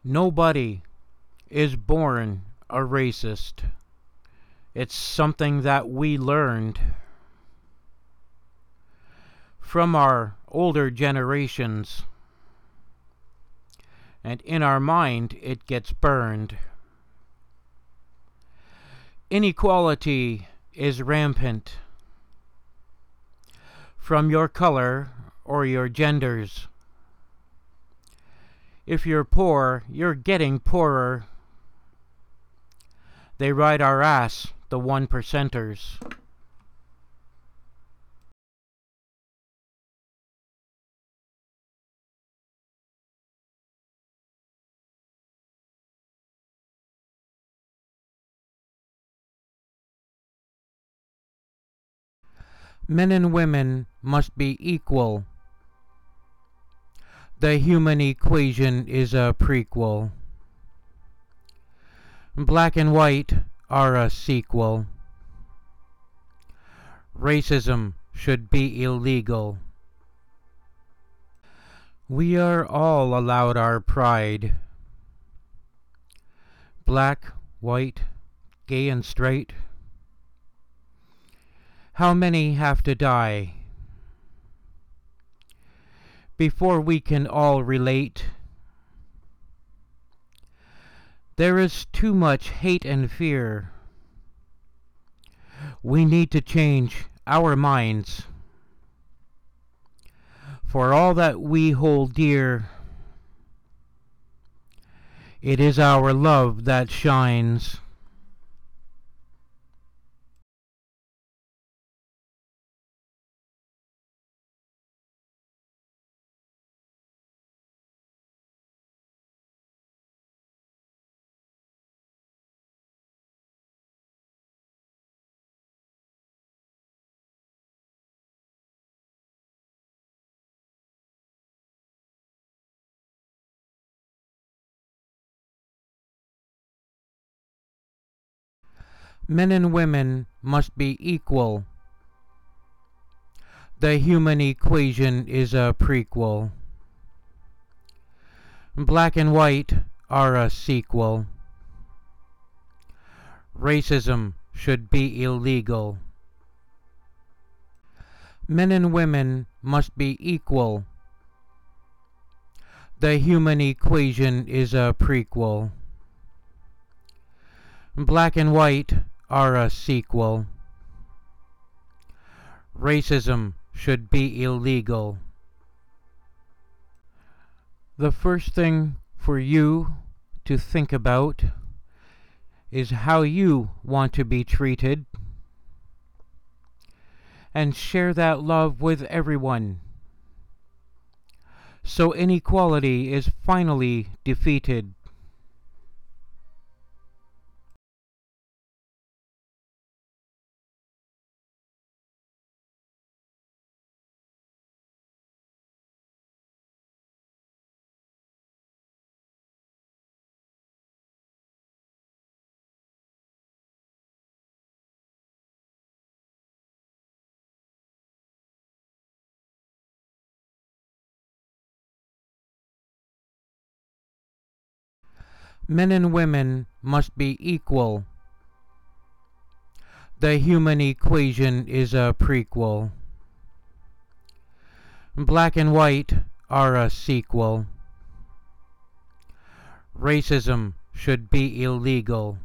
Nobody is born a racist. It's something that we learned from our older generations, and in our mind it gets burned. Inequality is rampant from your color or your genders. If you're poor, you're getting poorer. They ride our ass, the 1%ers. Men and women must be equal. The human equation is a prequel. Black and white are a sequel. Racism should be illegal. We are all allowed our pride. Black, white, gay and straight. How many have to die before we can all relate? There is too much hate and fear. We need to change our minds. For all that we hold dear, it is our love that shines. Men and women must be equal. The human equation is a prequel. Black and white are a sequel. Racism should be illegal. Men and women must be equal. The human equation is a prequel. Black and white are a sequel. Racism should be illegal. The first thing for you to think about is how you want to be treated, and share that love with everyone, so inequality is finally defeated. Men and women must be equal. The human equation is a prequel. Black and white are a sequel. Racism should be illegal.